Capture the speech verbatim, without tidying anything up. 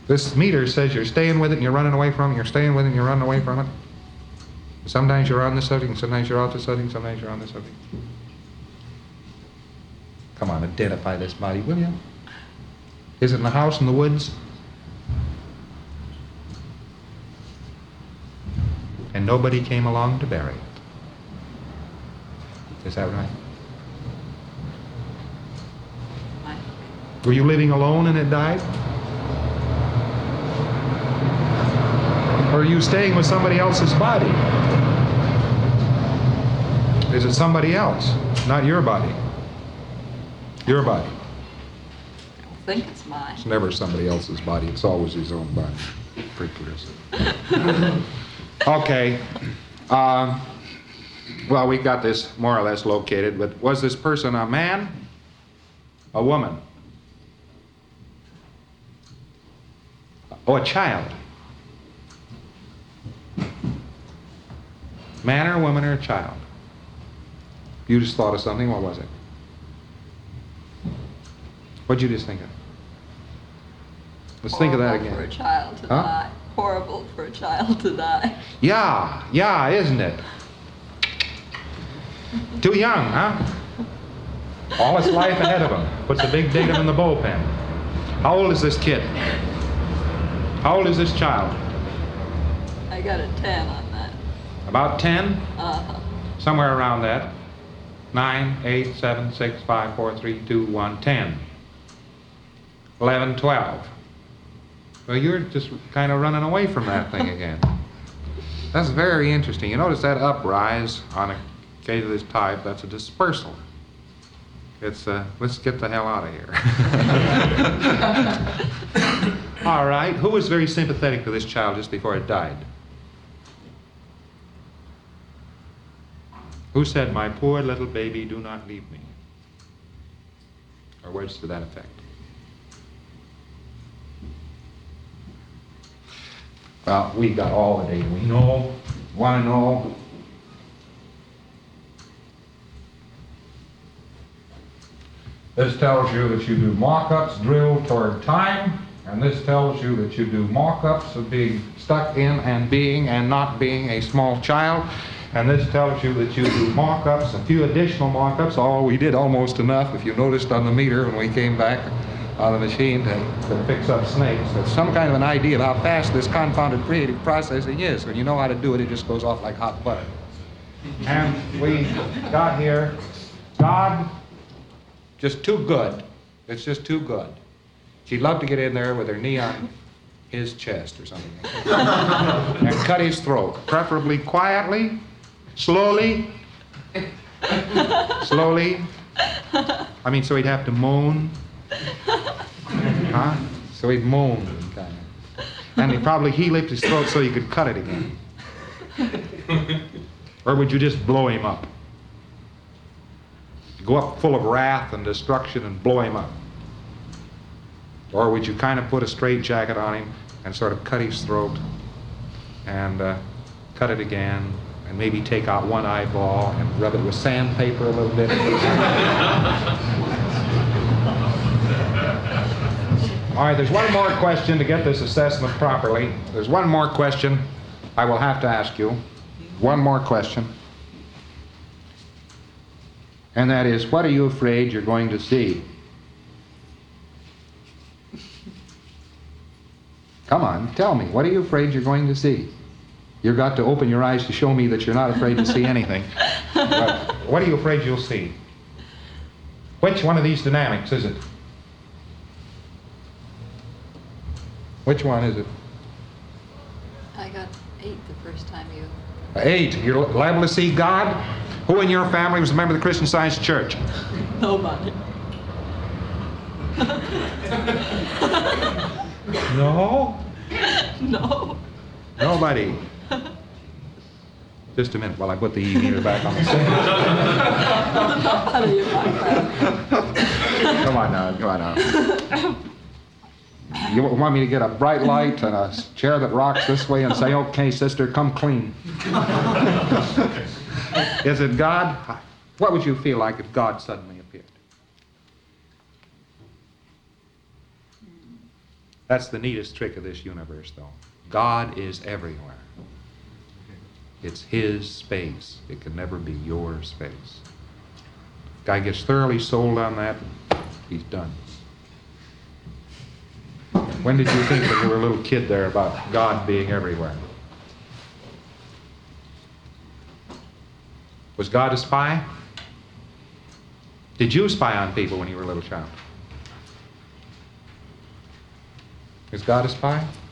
This meter says you're staying with it and you're running away from it, you're staying with it and you're running away from it. Sometimes you're on the subject, and sometimes you're off the subject, sometimes you're on the subject. Come on, identify this body, will you? Is it in the house in the woods? And nobody came along to bury it. Is that right? Were you living alone and it died? Or are you staying with somebody else's body? Is it somebody else, not your body? Your body. I think it's mine. It's never somebody else's body. It's always his own body. Freakers. Okay. Um, well, we got this more or less located, but was this person a man? A woman? Oh, a child. Man or woman or a child? You just thought of something. What was it? What'd you just think of? Let's think of that again. Horrible for a child to Huh? die. Horrible for a child to die. Yeah, yeah, isn't it? Too young, huh? All his life ahead of him. Puts a big datum in the bullpen. How old is this kid? How old is this child? I got a ten on that. About ten? Uh-huh. Somewhere around that. Nine, eight, seven, six, five, four, three, two, one, ten. Eleven, twelve. Well, you're just kind of running away from that thing again. That's very interesting. You notice that uprise on a case of this type, that's a dispersal. It's, uh, let's get the hell out of here. All right, who was very sympathetic to this child just before it died? Who said, "My poor little baby, do not leave me"? Or words to that effect. Well, we got all the data we know, want to know. This tells you that you do mock-ups drilled toward time, and this tells you that you do mock-ups of being stuck in and being and not being a small child, and this tells you that you do mock-ups, a few additional mock-ups. Oh, we did almost enough, if you noticed on the meter when we came back on the machine to, to fix up snakes. That's some kind of an idea of how fast this confounded creative processing is. When you know how to do it, it just goes off like hot butter. And we got here, God, just too good. It's just too good. She'd love to get in there with her knee on his chest or something like that. And cut his throat, preferably quietly, slowly, slowly. I mean, so he'd have to moan. Huh? So he'd moan, kind of. And he'd probably heel up his throat so you could cut it again. Or would you just blow him up? Go up full of wrath and destruction and blow him up? Or would you kind of put a straitjacket on him and sort of cut his throat and uh, cut it again and maybe take out one eyeball and rub it with sandpaper a little bit? All right, there's one more question to get this assessment properly. There's one more question I will have to ask you. One more question. And that is, what are you afraid you're going to see? Come on, tell me. What are you afraid you're going to see? You've got to open your eyes to show me that you're not afraid to see anything. But what are you afraid you'll see? Which one of these dynamics is it? Which one is it? I got eight the first time you... Eight. You're liable to see God? Who in your family was a member of the Christian Science Church? Nobody. No? No. Nobody. Just a minute while I put the E meter back on the stand. Out of your background. Come on now, come on now. You want me to get a bright light and a chair that rocks this way and say, "Okay, sister, come clean"? Is it God? What would you feel like if God suddenly appeared? That's the neatest trick of this universe, though. God is everywhere. It's His space. It can never be your space. Guy gets thoroughly sold on that, he's done. When did you think when you were a little kid there about God being everywhere? Was God a spy? Did you spy on people when you were a little child? Is God a spy?